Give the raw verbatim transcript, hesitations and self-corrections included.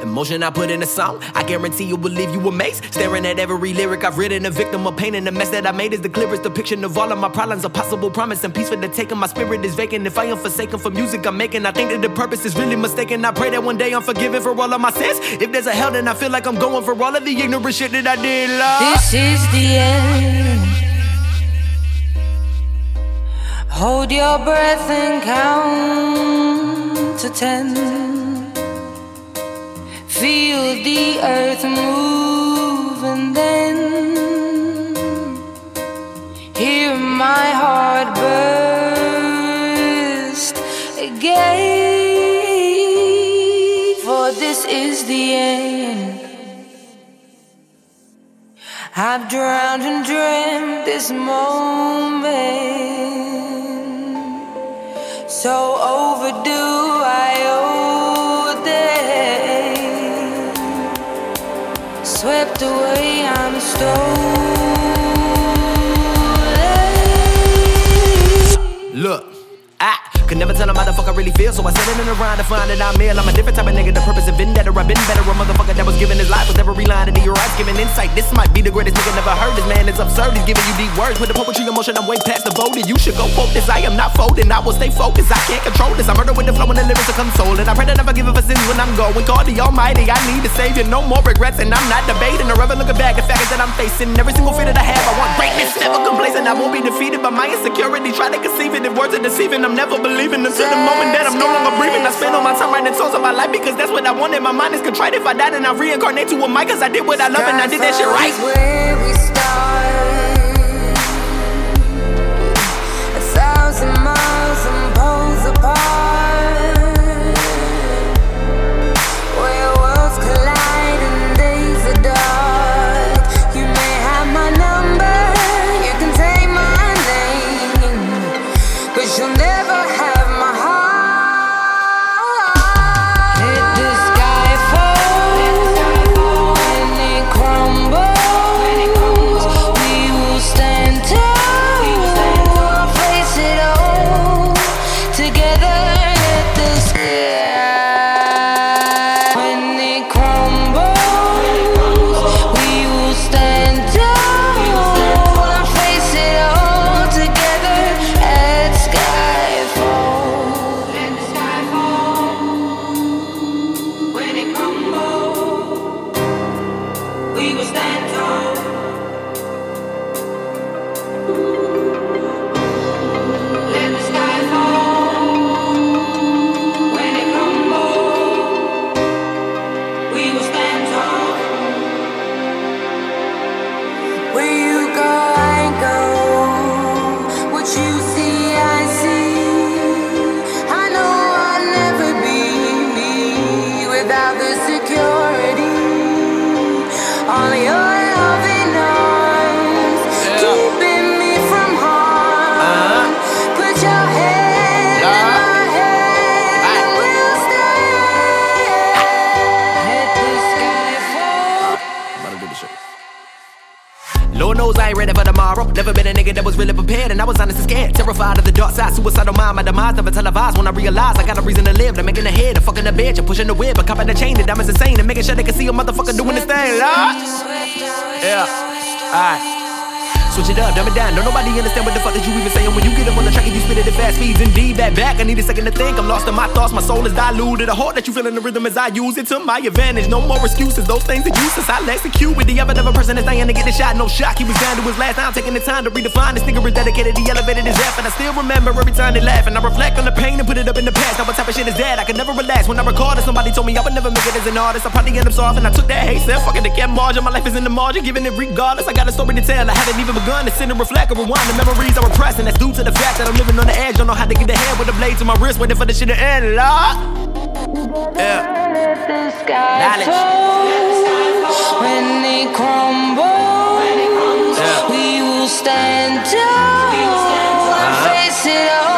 Emotion I put in a song, I guarantee you will leave you amazed. Staring at every lyric I've written, a victim of pain, and the mess that I made is the clearest depiction of all of my problems. A possible promise and peace for the taking. My spirit is vacant if I am forsaken for music I'm making. I think that the purpose is really mistaken. I pray that one day I'm forgiven for all of my sins. If there's a hell, then I feel like I'm going for all of the ignorant shit that I did, Lord. This is the end. Hold your breath and count to ten. Feel the earth move and then hear my heart burst again. For this is the end. I've drowned and dreamt this moment, so overdue I owe them. Swept away, I'm stolen. Look, I could never tell a motherfucker I really feel, so I set it in a rhyme to find that I'm ill. I'm a different type of nigga, the purpose of vendetta. I've been better, a motherfucker that was giving his life with every line of the your eyes, giving insight. This might be the greatest nigga never heard. This man is absurd, he's giving you deep words with the poetry emotion. I'm way past the voted. You should go quote this. I am not folding, I will stay focused. I can't control this. I murder with the flow and the lyrics to console it. I pray to never give up for sins when I'm going. Call the Almighty, I need a savior. No more regrets, and I'm not debating or ever looking back. The fact is that I'm facing every single fear that I have. I want greatness, never complacent. I won't be defeated by my insecurity. Try to conceive it if words are deceiving. I'm never believing until the moment that I'm no longer breathing. I spend all my time writing songs of my life because that's what I wanted. My mind is contrite. If I died and I reincarnate to a mic, cause I did what I love and I did that shit right. Where we start, a thousand miles and poles apart, where worlds collide and days are dark. You may have my number, you can take my name, but you'll never have my heart. Let the sky fall, when it crumbles, we will stand tall, face it all together. Let the sky, when it crumbles, we will stand tall, face it all together at skyfall. Let the sky fall, when it crumbles, we will stand tall. Let the sky fall, when it crumbles, we will stand tall. Where you go, I go. What you see, I see. I know I'll never be without the security. All your loving arms, keeping me from harm. Put your hand in my hand and we'll stand. Let the sky fall. About to do this shit. Lord knows I ain't ready for tomorrow. Never been a nigga that was really prepared, and I was honest and scared. Terrified of the dark side, suicidal mind. My demise never televised when I realized I got a reason to live. They're making the head, they're fucking the bitch, and pushing the whip, but copping the chain. The diamonds insane, and making sure they can see a motherfucker doing his thing, Lord. Yeah, alright. Switch it up, dumb it down. Don't nobody understand what the fuck that you even saying when you get up on the track and you spit it at fast speeds. Indeed, back back. I need a second to think. I'm lost in my thoughts. My soul is diluted. I hope that you feeling the rhythm as I use it to my advantage. No more excuses. Those things are useless. I'll execute with the ever never person that's dying to get the shot. No shock. He was down to his last. Now I'm taking the time to redefine. This nigga is dedicated. He elevated his F, and I still remember every time they laugh. And I reflect on the pain and put it up in the past. Now what type of shit is that? I can never relax when I record it. Somebody told me I would never make it as an artist. I probably end up soft, and I took that hate. Said fuck it, to get margin. My life is in the margin, giving it regardless. I got a story to tell. I haven't even begun to sit and reflect. Or rewind the memories I repress, and that's due to the fact that I'm living on the edge. Don't know how to get ahead with a blade to my wrist, waiting for the shit to end, Lord. Yeah. Let the sky fall, when it crumbles, Yeah. we will stand tall, face it all.